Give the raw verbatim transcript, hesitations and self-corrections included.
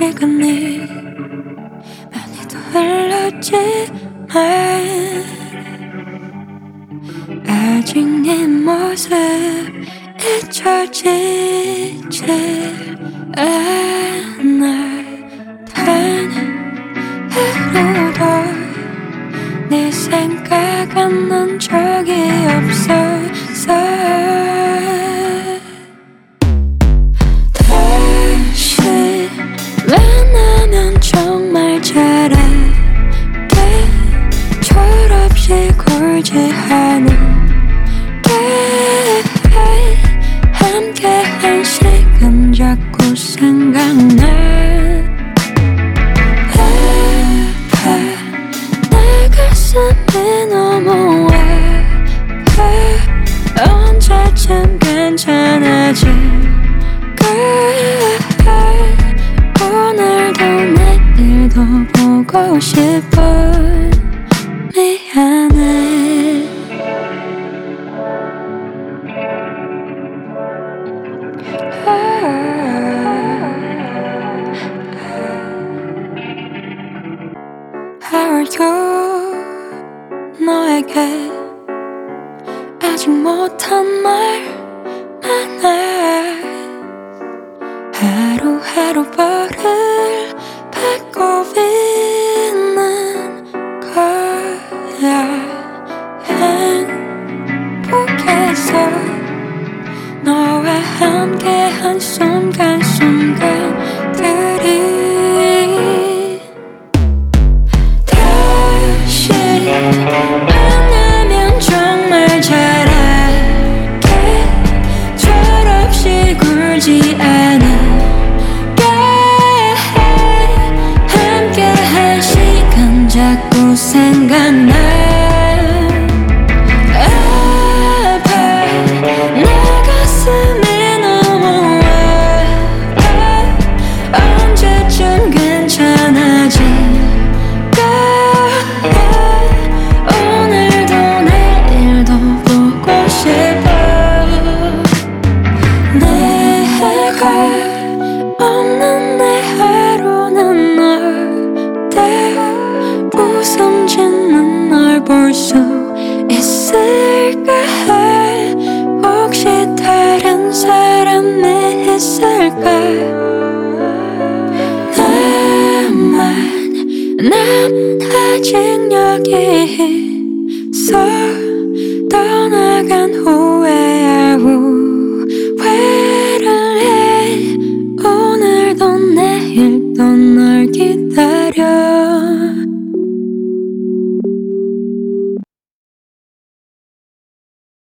시간이 많이 더 흘렀지만 아직 네 모습 잊혀지지 않아. 단 하루도 네 생각 안 난 적이 없었어. 다시 만나면 정말 잘할게. 철없이 굴지 않을게. 함께한 시간 자꾸 생각나. 아파 내 가슴이 너무 아파. 언제쯤 괜찮아질까. 오늘도 내일도 보고 싶어. 미안해. How are you? 너에게 아직 못한 말 많아. 하루하루 벌을 받고 있는 거야. 행복해서 너와 함께한 순간순간들이 다시 만나면 정말 잘할게. 철없이 굴지 않을게. 함께한 시간 자꾸 생각나. 없는 내 하루는 널 때 웃음 짓는 널 볼 수 있을까. 혹시 다른 사람이 있을까. 나만 난 아직 여기 있어. 떠나간 후